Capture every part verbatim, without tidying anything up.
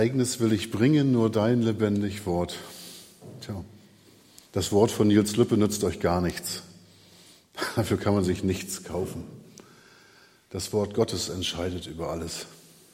Eigenes will ich bringen, nur dein lebendig Wort. Tja, das Wort von Nils Lübbe nützt euch gar nichts. Dafür kann man sich nichts kaufen. Das Wort Gottes entscheidet über alles.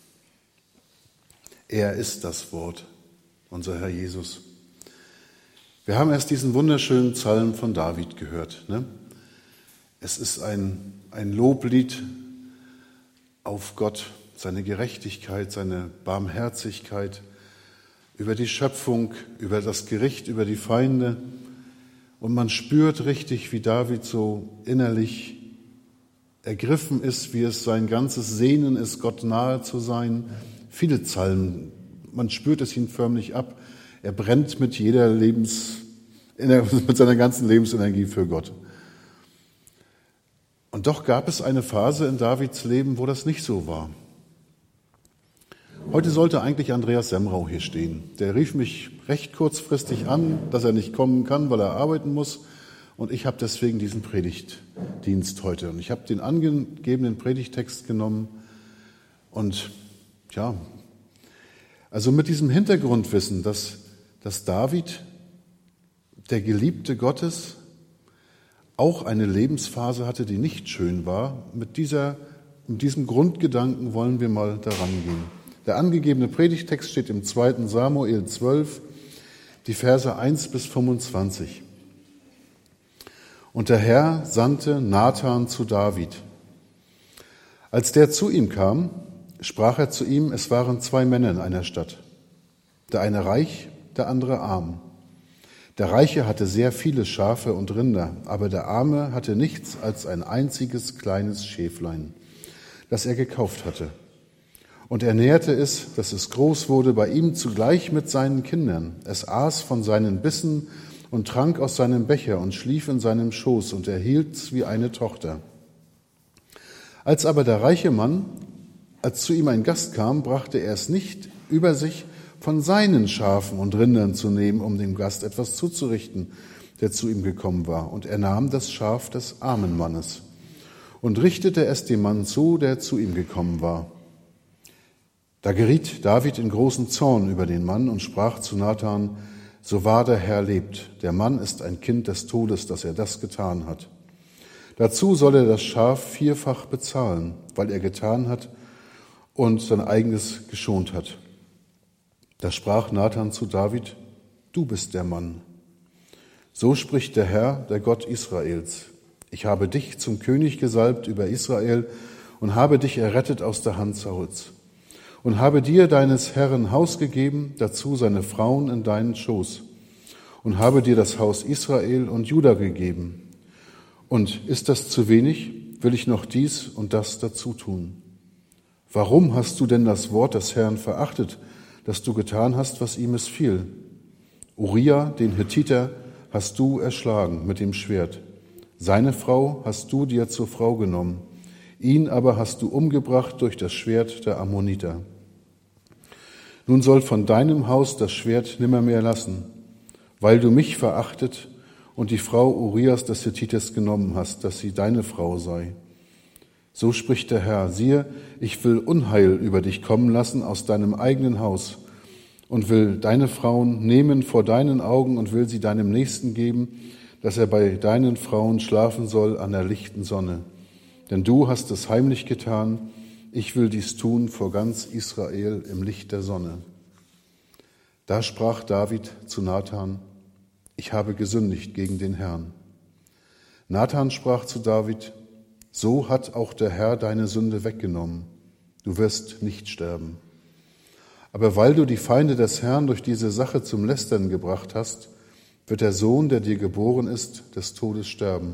Er ist das Wort, unser Herr Jesus. Wir haben erst diesen wunderschönen Psalm von David gehört. Ne? Es ist ein, ein Loblied auf Gott, seine Gerechtigkeit, seine Barmherzigkeit, über die Schöpfung, über das Gericht, über die Feinde. Und man spürt richtig, wie David so innerlich ergriffen ist, wie es sein ganzes Sehnen ist, Gott nahe zu sein. Viele Psalmen, man spürt es ihm förmlich ab. Er brennt mit jeder Lebens, mit seiner ganzen Lebensenergie für Gott. Und doch gab es eine Phase in Davids Leben, wo das nicht so war. Heute sollte eigentlich Andreas Semrau hier stehen. Der rief mich recht kurzfristig an, dass er nicht kommen kann, weil er arbeiten muss. Und ich habe deswegen diesen Predigtdienst heute. Und ich habe den angegebenen Predigttext genommen. Und ja, also mit diesem Hintergrundwissen, dass, dass David, der Geliebte Gottes, auch eine Lebensphase hatte, die nicht schön war. Mit, dieser, mit diesem Grundgedanken wollen wir mal daran gehen. Der angegebene Predigtext steht im zweiten Samuel zwölf, die Verse eins bis fünfundzwanzig. Und der Herr sandte Nathan zu David. Als der zu ihm kam, sprach er zu ihm, es waren zwei Männer in einer Stadt. Der eine reich, der andere arm. Der Reiche hatte sehr viele Schafe und Rinder, aber der Arme hatte nichts als ein einziges kleines Schäflein, das er gekauft hatte. Und er nährte es, dass es groß wurde, bei ihm zugleich mit seinen Kindern. Es aß von seinen Bissen und trank aus seinem Becher und schlief in seinem Schoß und er hielt's wie eine Tochter. Als aber der reiche Mann, als zu ihm ein Gast kam, brachte er es nicht über sich, von seinen Schafen und Rindern zu nehmen, um dem Gast etwas zuzurichten, der zu ihm gekommen war. Und er nahm das Schaf des armen Mannes und richtete es dem Mann zu, der zu ihm gekommen war. Da geriet David in großen Zorn über den Mann und sprach zu Nathan, so wahr der Herr lebt, der Mann ist ein Kind des Todes, dass er das getan hat. Dazu soll er das Schaf vierfach bezahlen, weil er getan hat und sein eigenes geschont hat. Da sprach Nathan zu David, du bist der Mann. So spricht der Herr, der Gott Israels. Ich habe dich zum König gesalbt über Israel und habe dich errettet aus der Hand Sauls. Und habe dir deines Herrn Haus gegeben, dazu seine Frauen in deinen Schoß. Und habe dir das Haus Israel und Juda gegeben. Und ist das zu wenig, will ich noch dies und das dazu tun. Warum hast du denn das Wort des Herrn verachtet, dass du getan hast, was ihm missfiel? Uriah, den Hethiter, hast du erschlagen mit dem Schwert. Seine Frau hast du dir zur Frau genommen. Ihn aber hast du umgebracht durch das Schwert der Ammoniter. Nun soll von deinem Haus das Schwert nimmermehr lassen, weil du mich verachtet und die Frau Urias des Hethiters genommen hast, dass sie deine Frau sei. So spricht der Herr, siehe, ich will Unheil über dich kommen lassen aus deinem eigenen Haus und will deine Frauen nehmen vor deinen Augen und will sie deinem Nächsten geben, dass er bei deinen Frauen schlafen soll an der lichten Sonne. Denn du hast es heimlich getan, ich will dies tun vor ganz Israel im Licht der Sonne. Da sprach David zu Nathan, ich habe gesündigt gegen den Herrn. Nathan sprach zu David, so hat auch der Herr deine Sünde weggenommen, du wirst nicht sterben. Aber weil du die Feinde des Herrn durch diese Sache zum Lästern gebracht hast, wird der Sohn, der dir geboren ist, des Todes sterben.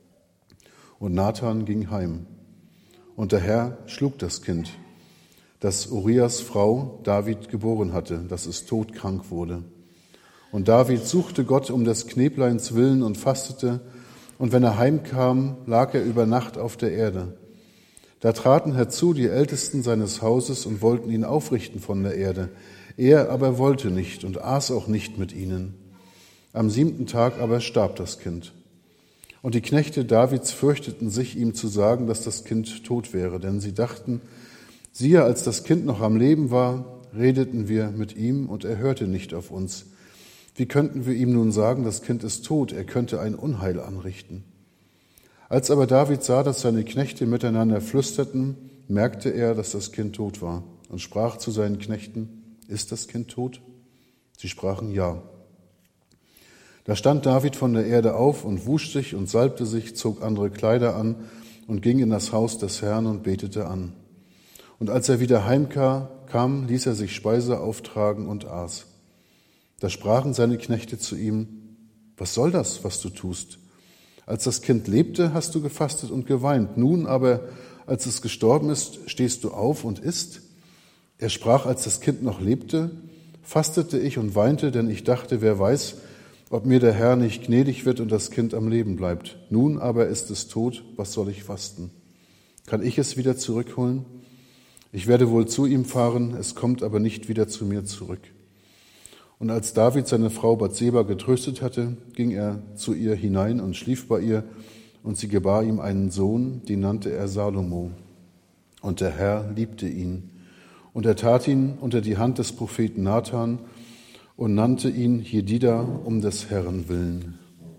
Und Nathan ging heim. Und der Herr schlug das Kind, das Urias Frau David geboren hatte, dass es todkrank wurde. Und David suchte Gott um des Knäbleins willen und fastete, und wenn er heimkam, lag er über Nacht auf der Erde. Da traten herzu die Ältesten seines Hauses und wollten ihn aufrichten von der Erde. Er aber wollte nicht und aß auch nicht mit ihnen. Am siebten Tag aber starb das Kind. Und die Knechte Davids fürchteten sich, ihm zu sagen, dass das Kind tot wäre, denn sie dachten, siehe, als das Kind noch am Leben war, redeten wir mit ihm und er hörte nicht auf uns. Wie könnten wir ihm nun sagen, das Kind ist tot, er könnte ein Unheil anrichten? Als aber David sah, dass seine Knechte miteinander flüsterten, merkte er, dass das Kind tot war und sprach zu seinen Knechten, ist das Kind tot? Sie sprachen ja. Da stand David von der Erde auf und wusch sich und salbte sich, zog andere Kleider an und ging in das Haus des Herrn und betete an. Und als er wieder heimkam, ließ er sich Speise auftragen und aß. Da sprachen seine Knechte zu ihm, was soll das, was du tust? Als das Kind lebte, hast du gefastet und geweint. Nun aber, als es gestorben ist, stehst du auf und isst? Er sprach, als das Kind noch lebte, fastete ich und weinte, denn ich dachte, wer weiß, ob mir der Herr nicht gnädig wird und das Kind am Leben bleibt. Nun aber ist es tot, was soll ich fasten? Kann ich es wieder zurückholen? Ich werde wohl zu ihm fahren, es kommt aber nicht wieder zu mir zurück. Und als David seine Frau Bathseba getröstet hatte, ging er zu ihr hinein und schlief bei ihr, und sie gebar ihm einen Sohn, den nannte er Salomo. Und der Herr liebte ihn. Und er tat ihn unter die Hand des Propheten Nathan und nannte ihn Jedida um des Herrn willen.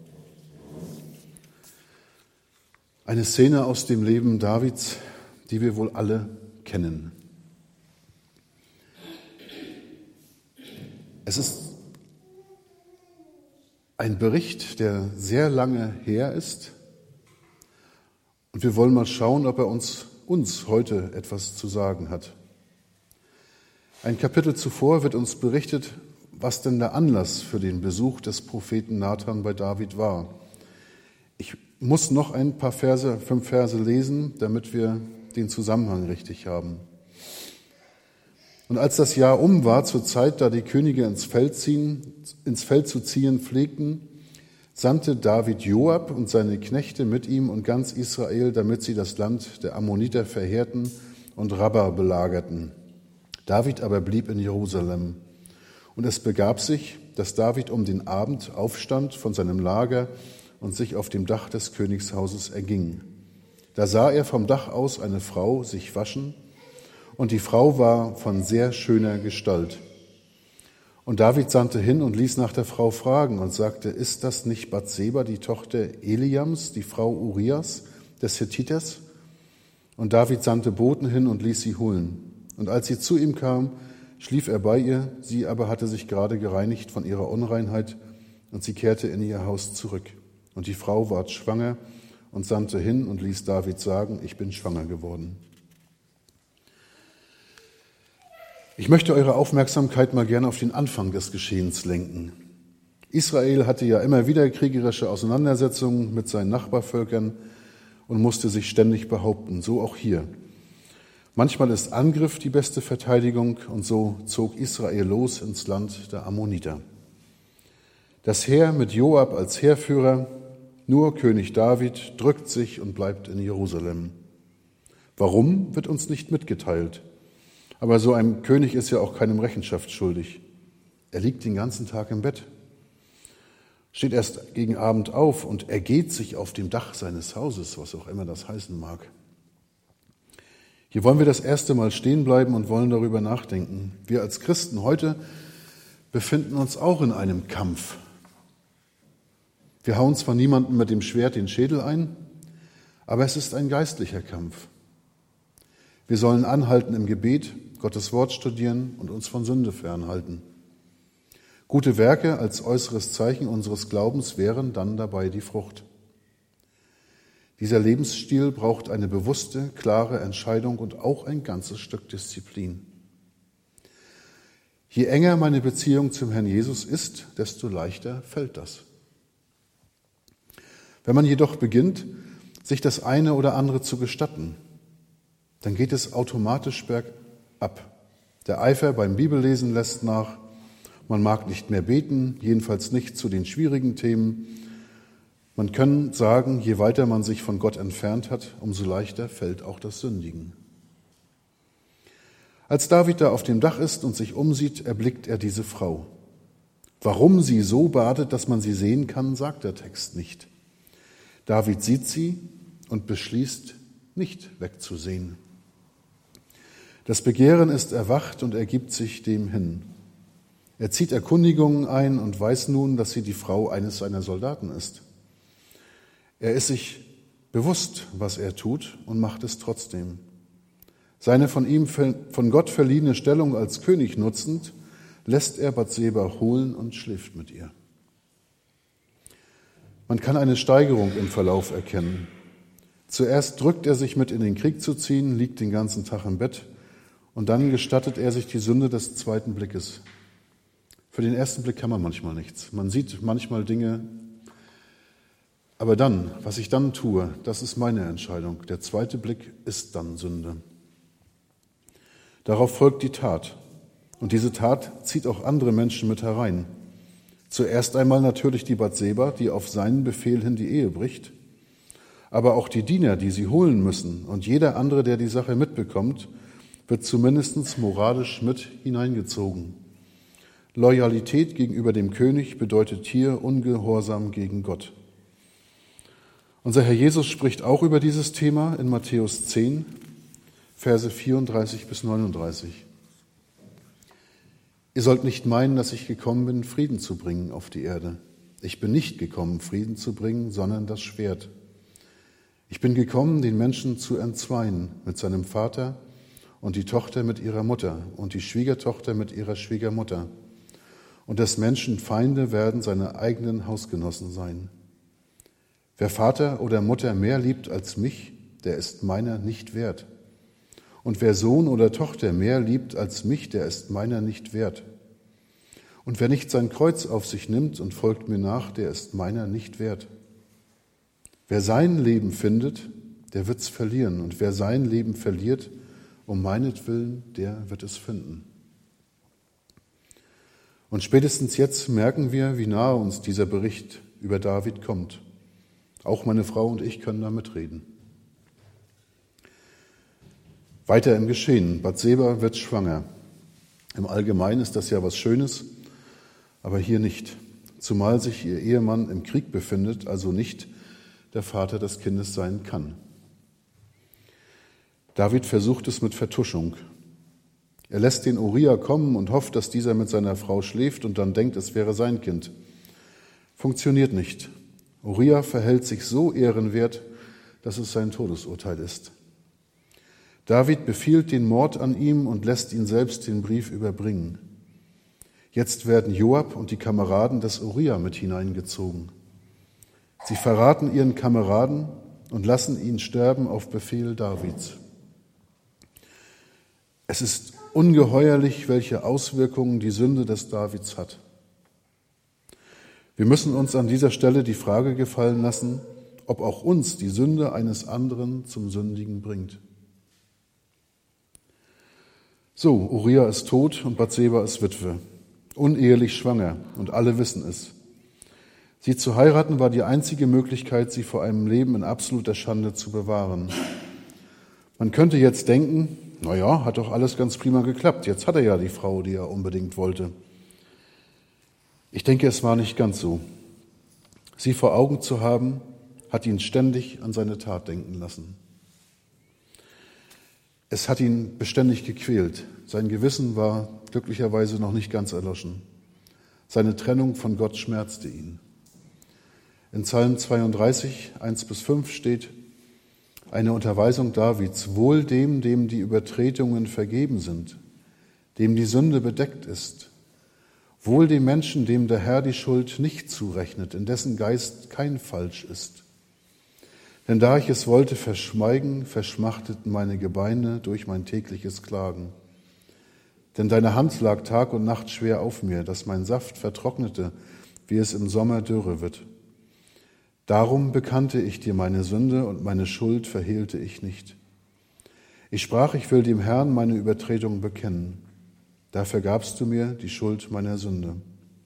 Eine Szene aus dem Leben Davids, die wir wohl alle kennen. Es ist ein Bericht, der sehr lange her ist. Und wir wollen mal schauen, ob er uns, uns heute etwas zu sagen hat. Ein Kapitel zuvor wird uns berichtet, was denn der Anlass für den Besuch des Propheten Nathan bei David war. Ich muss noch ein paar Verse, fünf Verse lesen, damit wir den Zusammenhang richtig haben. Und als das Jahr um war, zur Zeit, da die Könige ins Feld ziehen, ins Feld zu ziehen pflegten, sandte David Joab und seine Knechte mit ihm und ganz Israel, damit sie das Land der Ammoniter verheerten und Rabba belagerten. David aber blieb in Jerusalem. Und es begab sich, dass David um den Abend aufstand von seinem Lager und sich auf dem Dach des Königshauses erging. Da sah er vom Dach aus eine Frau sich waschen, und die Frau war von sehr schöner Gestalt. Und David sandte hin und ließ nach der Frau fragen und sagte, ist das nicht Bathseba, die Tochter Eliams, die Frau Urias, des Hethiters? Und David sandte Boten hin und ließ sie holen. Und als sie zu ihm kam, schlief er bei ihr, sie aber hatte sich gerade gereinigt von ihrer Unreinheit, und sie kehrte in ihr Haus zurück. Und die Frau ward schwanger und sandte hin und ließ David sagen, ich bin schwanger geworden. Ich möchte eure Aufmerksamkeit mal gerne auf den Anfang des Geschehens lenken. Israel hatte ja immer wieder kriegerische Auseinandersetzungen mit seinen Nachbarvölkern und musste sich ständig behaupten, so auch hier. Manchmal ist Angriff die beste Verteidigung und so zog Israel los ins Land der Ammoniter. Das Heer mit Joab als Heerführer, nur König David drückt sich und bleibt in Jerusalem. Warum, wird uns nicht mitgeteilt. Aber so ein König ist ja auch keinem Rechenschaft schuldig. Er liegt den ganzen Tag im Bett, steht erst gegen Abend auf und ergeht sich auf dem Dach seines Hauses, was auch immer das heißen mag. Hier wollen wir das erste Mal stehen bleiben und wollen darüber nachdenken. Wir als Christen heute befinden uns auch in einem Kampf. Wir hauen zwar niemandem mit dem Schwert den Schädel ein, aber es ist ein geistlicher Kampf. Wir sollen anhalten im Gebet, Gottes Wort studieren und uns von Sünde fernhalten. Gute Werke als äußeres Zeichen unseres Glaubens wären dann dabei die Frucht. Dieser Lebensstil braucht eine bewusste, klare Entscheidung und auch ein ganzes Stück Disziplin. Je enger meine Beziehung zum Herrn Jesus ist, desto leichter fällt das. Wenn man jedoch beginnt, sich das eine oder andere zu gestatten, dann geht es automatisch bergab. Der Eifer beim Bibellesen lässt nach, man mag nicht mehr beten, jedenfalls nicht zu den schwierigen Themen. Man kann sagen, je weiter man sich von Gott entfernt hat, umso leichter fällt auch das Sündigen. Als David da auf dem Dach ist und sich umsieht, erblickt er diese Frau. Warum sie so badet, dass man sie sehen kann, sagt der Text nicht. David sieht sie und beschließt, nicht wegzusehen. Das Begehren ist erwacht und er gibt sich dem hin. Er zieht Erkundigungen ein und weiß nun, dass sie die Frau eines seiner Soldaten ist. Er ist sich bewusst, was er tut und macht es trotzdem. Seine von ihm, von Gott verliehene Stellung als König nutzend, lässt er Bathseba holen und schläft mit ihr. Man kann eine Steigerung im Verlauf erkennen. Zuerst drückt er sich mit in den Krieg zu ziehen, liegt den ganzen Tag im Bett und dann gestattet er sich die Sünde des zweiten Blickes. Für den ersten Blick kann man manchmal nichts. Man sieht manchmal Dinge, aber dann, was ich dann tue, das ist meine Entscheidung. Der zweite Blick ist dann Sünde. Darauf folgt die Tat. Und diese Tat zieht auch andere Menschen mit herein. Zuerst einmal natürlich die Bathseba, die auf seinen Befehl hin die Ehe bricht. Aber auch die Diener, die sie holen müssen. Und jeder andere, der die Sache mitbekommt, wird zumindest moralisch mit hineingezogen. Loyalität gegenüber dem König bedeutet hier Ungehorsam gegen Gott. Unser Herr Jesus spricht auch über dieses Thema in Matthäus zehn, Verse vierunddreißig bis neununddreißig. Ihr sollt nicht meinen, dass ich gekommen bin, Frieden zu bringen auf die Erde. Ich bin nicht gekommen, Frieden zu bringen, sondern das Schwert. Ich bin gekommen, den Menschen zu entzweien mit seinem Vater und die Tochter mit ihrer Mutter und die Schwiegertochter mit ihrer Schwiegermutter. Und des Menschen Feinde werden seine eigenen Hausgenossen sein. Wer Vater oder Mutter mehr liebt als mich, der ist meiner nicht wert. Und wer Sohn oder Tochter mehr liebt als mich, der ist meiner nicht wert. Und wer nicht sein Kreuz auf sich nimmt und folgt mir nach, der ist meiner nicht wert. Wer sein Leben findet, der wird's verlieren. Und wer sein Leben verliert, um meinetwillen, der wird es finden. Und spätestens jetzt merken wir, wie nahe uns dieser Bericht über David kommt. Auch meine Frau und ich können da mitreden. Weiter im Geschehen. Bathseba wird schwanger. Im Allgemeinen ist das ja was Schönes, aber hier nicht. Zumal sich ihr Ehemann im Krieg befindet, also nicht der Vater des Kindes sein kann. David versucht es mit Vertuschung. Er lässt den Uria kommen und hofft, dass dieser mit seiner Frau schläft und dann denkt, es wäre sein Kind. Funktioniert nicht. Uria verhält sich so ehrenwert, dass es sein Todesurteil ist. David befiehlt den Mord an ihm und lässt ihn selbst den Brief überbringen. Jetzt werden Joab und die Kameraden des Uria mit hineingezogen. Sie verraten ihren Kameraden und lassen ihn sterben auf Befehl Davids. Es ist ungeheuerlich, welche Auswirkungen die Sünde des Davids hat. Wir müssen uns an dieser Stelle die Frage gefallen lassen, ob auch uns die Sünde eines anderen zum Sündigen bringt. So, Uria ist tot und Bathseba ist Witwe, unehelich schwanger und alle wissen es. Sie zu heiraten war die einzige Möglichkeit, sie vor einem Leben in absoluter Schande zu bewahren. Man könnte jetzt denken, naja, hat doch alles ganz prima geklappt, jetzt hat er ja die Frau, die er unbedingt wollte. Ich denke, es war nicht ganz so. Sie vor Augen zu haben, hat ihn ständig an seine Tat denken lassen. Es hat ihn beständig gequält. Sein Gewissen war glücklicherweise noch nicht ganz erloschen. Seine Trennung von Gott schmerzte ihn. In Psalm zweiunddreißig, eins bis fünf steht eine Unterweisung Davids: Wohl dem, dem die Übertretungen vergeben sind, dem die Sünde bedeckt ist. Wohl dem Menschen, dem der Herr die Schuld nicht zurechnet, in dessen Geist kein Falsch ist. Denn da ich es wollte verschweigen, verschmachteten meine Gebeine durch mein tägliches Klagen. Denn deine Hand lag Tag und Nacht schwer auf mir, dass mein Saft vertrocknete, wie es im Sommer Dürre wird. Darum bekannte ich dir meine Sünde und meine Schuld verhehlte ich nicht. Ich sprach, ich will dem Herrn meine Übertretung bekennen. Da vergabst du mir die Schuld meiner Sünde.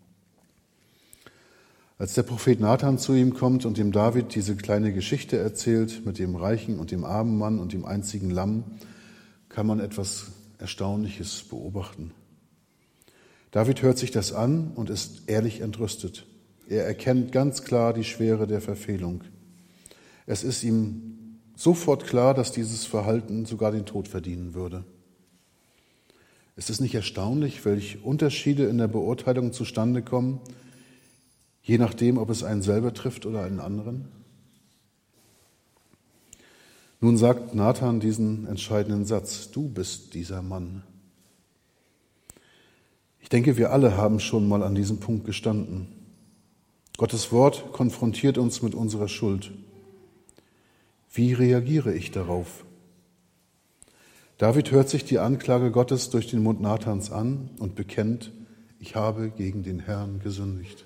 Als der Prophet Nathan zu ihm kommt und dem David diese kleine Geschichte erzählt mit dem reichen und dem armen Mann und dem einzigen Lamm, kann man etwas Erstaunliches beobachten. David hört sich das an und ist ehrlich entrüstet. Er erkennt ganz klar die Schwere der Verfehlung. Es ist ihm sofort klar, dass dieses Verhalten sogar den Tod verdienen würde. Ist es nicht erstaunlich, welche Unterschiede in der Beurteilung zustande kommen, je nachdem, ob es einen selber trifft oder einen anderen? Nun sagt Nathan diesen entscheidenden Satz: Du bist dieser Mann. Ich denke, wir alle haben schon mal an diesem Punkt gestanden. Gottes Wort konfrontiert uns mit unserer Schuld. Wie reagiere ich darauf? David hört sich die Anklage Gottes durch den Mund Nathans an und bekennt: Ich habe gegen den Herrn gesündigt.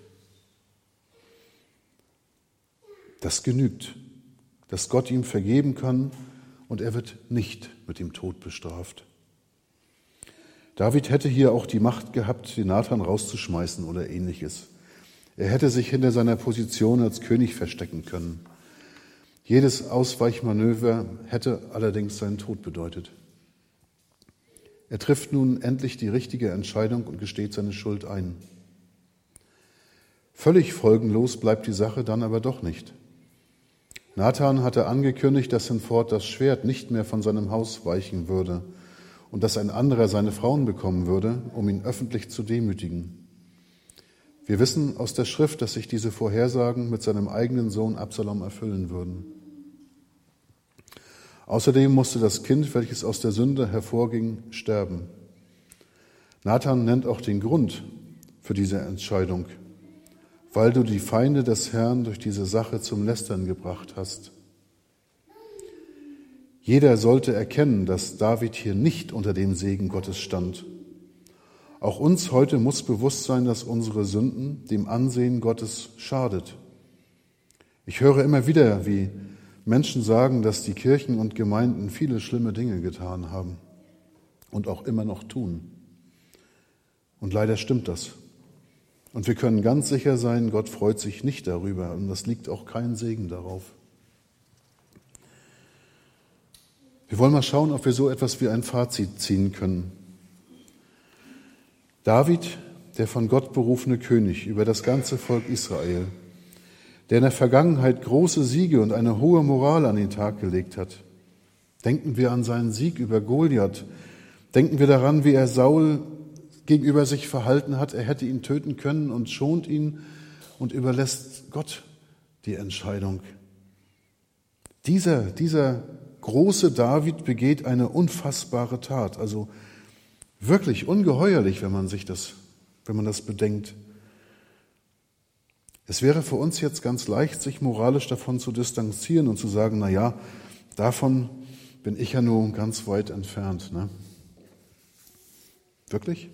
Das genügt, dass Gott ihm vergeben kann und er wird nicht mit dem Tod bestraft. David hätte hier auch die Macht gehabt, den Nathan rauszuschmeißen oder ähnliches. Er hätte sich hinter seiner Position als König verstecken können. Jedes Ausweichmanöver hätte allerdings seinen Tod bedeutet. Er trifft nun endlich die richtige Entscheidung und gesteht seine Schuld ein. Völlig folgenlos bleibt die Sache dann aber doch nicht. Nathan hatte angekündigt, dass hinfort das Schwert nicht mehr von seinem Haus weichen würde und dass ein anderer seine Frauen bekommen würde, um ihn öffentlich zu demütigen. Wir wissen aus der Schrift, dass sich diese Vorhersagen mit seinem eigenen Sohn Absalom erfüllen würden. Außerdem musste das Kind, welches aus der Sünde hervorging, sterben. Nathan nennt auch den Grund für diese Entscheidung: Weil du die Feinde des Herrn durch diese Sache zum Lästern gebracht hast. Jeder sollte erkennen, dass David hier nicht unter dem Segen Gottes stand. Auch uns heute muss bewusst sein, dass unsere Sünden dem Ansehen Gottes schadet. Ich höre immer wieder, wie Menschen sagen, dass die Kirchen und Gemeinden viele schlimme Dinge getan haben und auch immer noch tun. Und leider stimmt das. Und wir können ganz sicher sein, Gott freut sich nicht darüber und es liegt auch kein Segen darauf. Wir wollen mal schauen, ob wir so etwas wie ein Fazit ziehen können. David, der von Gott berufene König über das ganze Volk Israel, der in der Vergangenheit große Siege und eine hohe Moral an den Tag gelegt hat. Denken wir an seinen Sieg über Goliath. Denken wir daran, wie er Saul gegenüber sich verhalten hat. Er hätte ihn töten können und schont ihn und überlässt Gott die Entscheidung. Dieser, dieser große David begeht eine unfassbare Tat, also wirklich ungeheuerlich, wenn man sich das, wenn man das bedenkt. Es wäre für uns jetzt ganz leicht, sich moralisch davon zu distanzieren und zu sagen, na ja, davon bin ich ja nur ganz weit entfernt. Ne? Wirklich?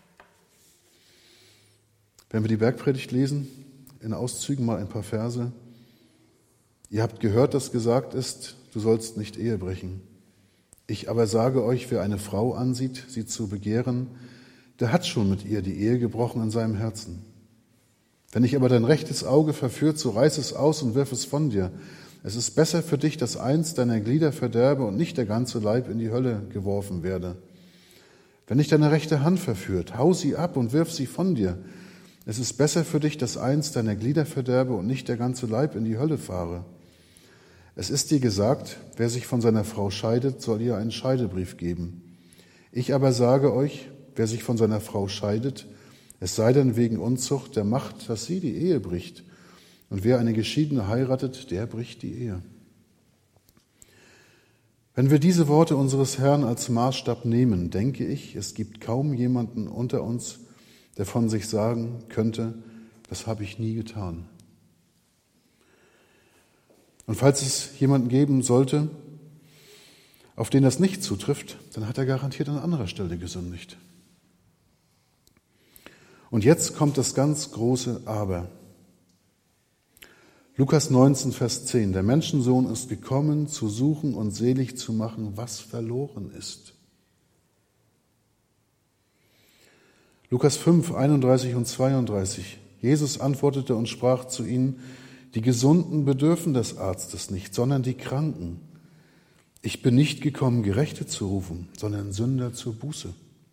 Wenn wir die Bergpredigt lesen, in Auszügen mal ein paar Verse. Ihr habt gehört, dass gesagt ist, du sollst nicht Ehe brechen. Ich aber sage euch, wer eine Frau ansieht, sie zu begehren, der hat schon mit ihr die Ehe gebrochen in seinem Herzen. Wenn dich aber dein rechtes Auge verführt, so reiß es aus und wirf es von dir. Es ist besser für dich, dass eins deiner Glieder verderbe und nicht der ganze Leib in die Hölle geworfen werde. Wenn dich deine rechte Hand verführt, hau sie ab und wirf sie von dir. Es ist besser für dich, dass eins deiner Glieder verderbe und nicht der ganze Leib in die Hölle fahre. Es ist dir gesagt, wer sich von seiner Frau scheidet, soll ihr einen Scheidebrief geben. Ich aber sage euch, wer sich von seiner Frau scheidet, es sei denn wegen Unzucht, der macht, dass sie die Ehe bricht. Und wer eine Geschiedene heiratet, der bricht die Ehe. Wenn wir diese Worte unseres Herrn als Maßstab nehmen, denke ich, es gibt kaum jemanden unter uns, der von sich sagen könnte, das habe ich nie getan. Und falls es jemanden geben sollte, auf den das nicht zutrifft, dann hat er garantiert an anderer Stelle gesündigt. Und jetzt kommt das ganz große Aber. Lukas neunzehn, Vers zehn. Der Menschensohn ist gekommen, zu suchen und selig zu machen, was verloren ist. Lukas fünf, einunddreißig und zweiunddreißig. Jesus antwortete und sprach zu ihnen, die Gesunden bedürfen des Arztes nicht, sondern die Kranken. Ich bin nicht gekommen, Gerechte zu rufen, sondern Sünder zur Buße.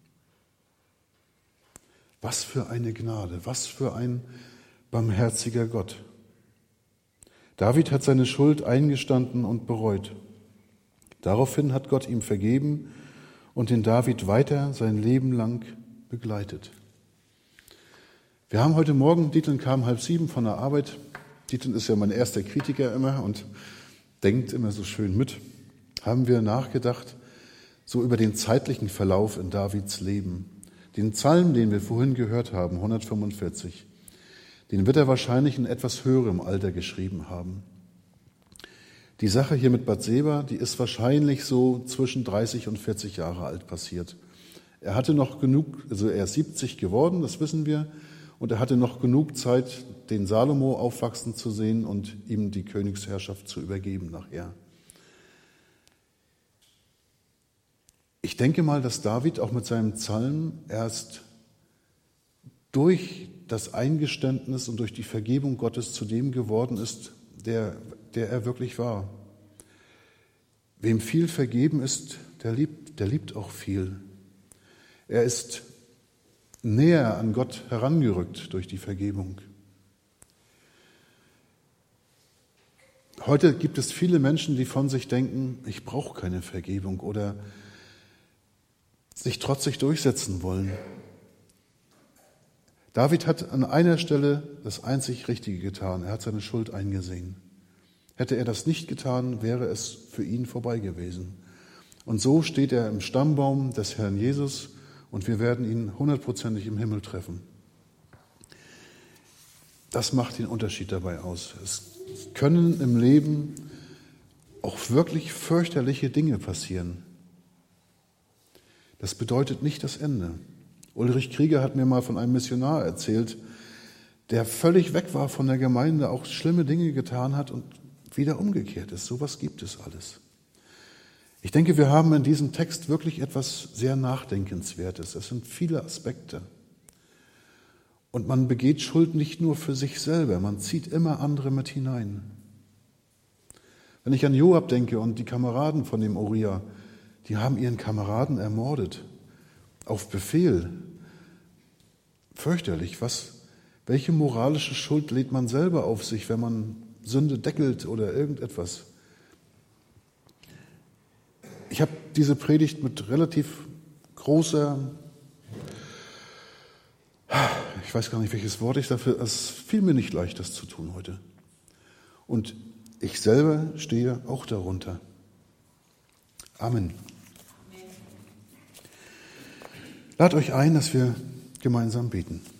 Was für eine Gnade, was für ein barmherziger Gott. David hat seine Schuld eingestanden und bereut. Daraufhin hat Gott ihm vergeben und den David weiter sein Leben lang begleitet. Wir haben heute Morgen, Dietlen kam halb sieben von der Arbeit. Dietlen ist ja mein erster Kritiker immer und denkt immer so schön mit. Haben wir nachgedacht, so über den zeitlichen Verlauf in Davids Leben. Den Psalm, den wir vorhin gehört haben, hundertfünfundvierzig, den wird er wahrscheinlich in etwas höherem Alter geschrieben haben. Die Sache hier mit Bathseba, die ist wahrscheinlich so zwischen dreißig und vierzig Jahre alt passiert. Er hatte noch genug, also er ist siebzig geworden, das wissen wir, und er hatte noch genug Zeit, den Salomo aufwachsen zu sehen und ihm die Königsherrschaft zu übergeben nachher. Ich denke mal, dass David auch mit seinem Psalm erst durch das Eingeständnis und durch die Vergebung Gottes zu dem geworden ist, der, der er wirklich war. Wem viel vergeben ist, der liebt, der liebt auch viel. Er ist näher an Gott herangerückt durch die Vergebung. Heute gibt es viele Menschen, die von sich denken, ich brauche keine Vergebung oder sich trotzig durchsetzen wollen. David hat an einer Stelle das einzig Richtige getan. Er hat seine Schuld eingesehen. Hätte er das nicht getan, wäre es für ihn vorbei gewesen. Und so steht er im Stammbaum des Herrn Jesus und wir werden ihn hundertprozentig im Himmel treffen. Das macht den Unterschied dabei aus. Es können im Leben auch wirklich fürchterliche Dinge passieren. Das bedeutet nicht das Ende. Ulrich Krieger hat mir mal von einem Missionar erzählt, der völlig weg war von der Gemeinde, auch schlimme Dinge getan hat und wieder umgekehrt ist. Sowas gibt es alles. Ich denke, wir haben in diesem Text wirklich etwas sehr Nachdenkenswertes. Es sind viele Aspekte. Und man begeht Schuld nicht nur für sich selber, man zieht immer andere mit hinein. Wenn ich an Joab denke und die Kameraden von dem Uriah, die haben ihren Kameraden ermordet. Auf Befehl. Fürchterlich. Was, welche moralische Schuld lädt man selber auf sich, wenn man Sünde deckelt oder irgendetwas? Ich habe diese Predigt mit relativ großer, ich weiß gar nicht, welches Wort ich dafür, es fiel mir nicht leicht, das zu tun heute. Und ich selber stehe auch darunter. Amen. Lad euch ein, dass wir gemeinsam beten.